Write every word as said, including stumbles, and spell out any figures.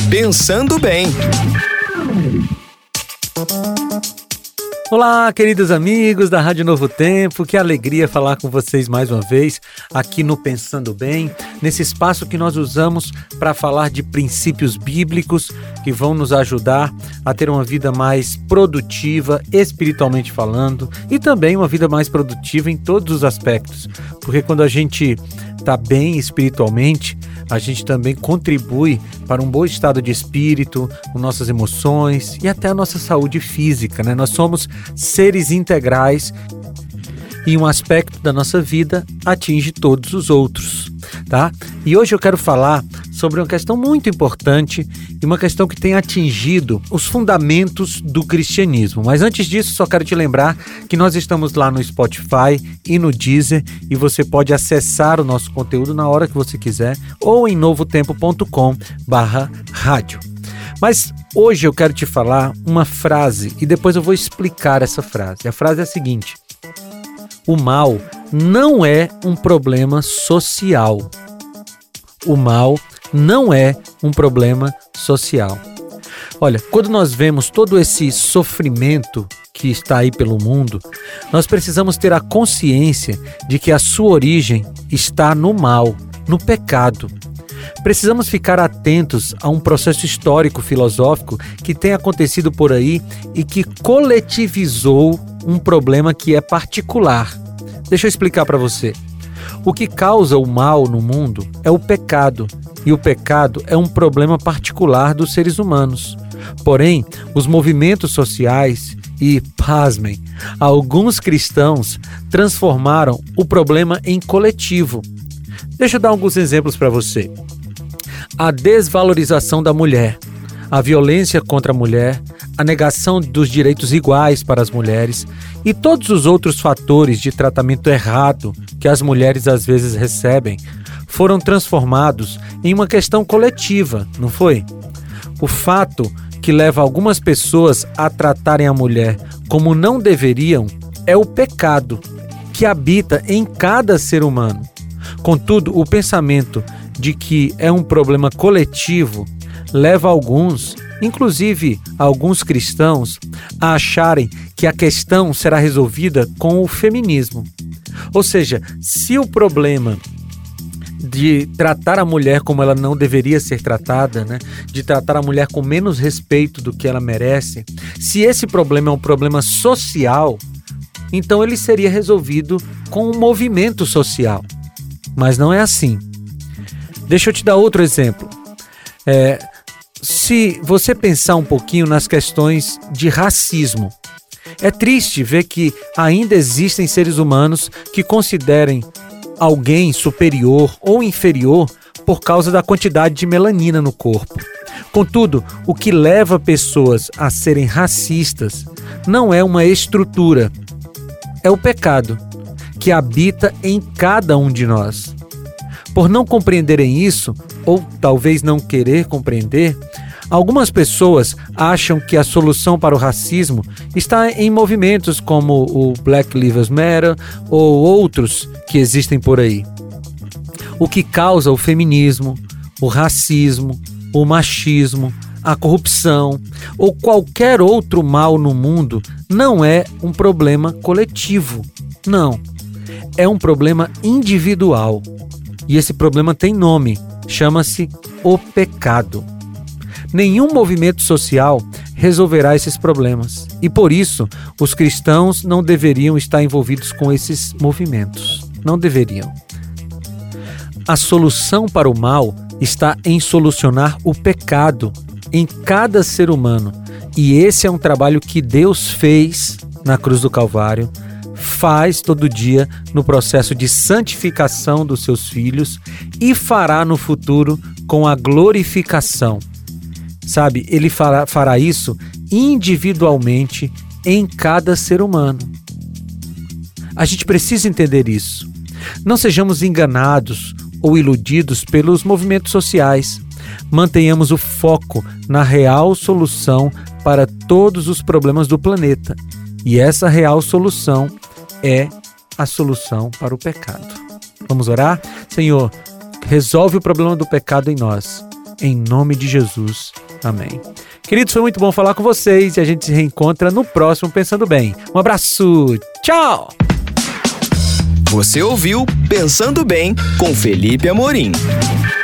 Pensando Bem. Olá, queridos amigos da Rádio Novo Tempo, que alegria falar com vocês mais uma vez aqui no Pensando Bem, nesse espaço que nós usamos para falar de princípios bíblicos que vão nos ajudar a ter uma vida mais produtiva, espiritualmente falando, e também uma vida mais produtiva em todos os aspectos, porque quando a gente está bem espiritualmente, a gente também contribui para um bom estado de espírito, com nossas emoções e até a nossa saúde física, né? Nós somos seres integrais e um aspecto da nossa vida atinge todos os outros, tá? E hoje eu quero falar sobre uma questão muito importante e uma questão que tem atingido os fundamentos do cristianismo. Mas antes disso, só quero te lembrar que nós estamos lá no Spotify e no Deezer e você pode acessar o nosso conteúdo na hora que você quiser ou em novotempo ponto com barra rádio. Mas hoje eu quero te falar uma frase e depois eu vou explicar essa frase. A frase é a seguinte: o mal não é um problema social. O mal não é um problema social. Olha, quando nós vemos todo esse sofrimento que está aí pelo mundo, nós precisamos ter a consciência de que a sua origem está no mal, no pecado. Precisamos ficar atentos a um processo histórico filosófico que tem acontecido por aí e que coletivizou um problema que é particular. Deixa eu explicar para você. O que causa o mal no mundo é o pecado, e o pecado é um problema particular dos seres humanos. Porém, os movimentos sociais e, pasmem, alguns cristãos transformaram o problema em coletivo. Deixa eu dar alguns exemplos para você. A desvalorização da mulher, a violência contra a mulher, a negação dos direitos iguais para as mulheres e todos os outros fatores de tratamento errado que as mulheres às vezes recebem foram transformados em uma questão coletiva, não foi? O fato que leva algumas pessoas a tratarem a mulher como não deveriam é o pecado que habita em cada ser humano. Contudo, o pensamento de que é um problema coletivo leva alguns, inclusive alguns cristãos, a acharem que a questão será resolvida com o feminismo. Ou seja, se o problema de tratar a mulher como ela não deveria ser tratada, né, de tratar a mulher com menos respeito do que ela merece, se esse problema é um problema social, então ele seria resolvido com um movimento social. Mas não é assim. Deixa eu te dar outro exemplo. É, se você pensar um pouquinho nas questões de racismo, é triste ver que ainda existem seres humanos que considerem alguém superior ou inferior por causa da quantidade de melanina no corpo. Contudo, o que leva pessoas a serem racistas não é uma estrutura, é o pecado que habita em cada um de nós. Por não compreenderem isso, ou talvez não querer compreender, algumas pessoas acham que a solução para o racismo está em movimentos como o Black Lives Matter ou outros que existem por aí. O que causa o feminismo, o racismo, o machismo, a corrupção ou qualquer outro mal no mundo não é um problema coletivo. Não, é um problema individual. E esse problema tem nome, chama-se o pecado. Nenhum movimento social resolverá esses problemas. E por isso, os cristãos não deveriam estar envolvidos com esses movimentos. Não deveriam. A solução para o mal está em solucionar o pecado em cada ser humano. E esse é um trabalho que Deus fez na cruz do Calvário, faz todo dia no processo de santificação dos seus filhos e fará no futuro com a glorificação. Sabe, ele fará, fará isso individualmente em cada ser humano. A gente precisa entender isso. Não sejamos enganados ou iludidos pelos movimentos sociais. Mantenhamos o foco na real solução para todos os problemas do planeta. E essa real solução é a solução para o pecado. Vamos orar? Senhor, resolve o problema do pecado em nós em nome de Jesus. Amém. Queridos, foi muito bom falar com vocês e a gente se reencontra no próximo Pensando Bem. Um abraço, tchau! Você ouviu Pensando Bem com Felipe Amorim.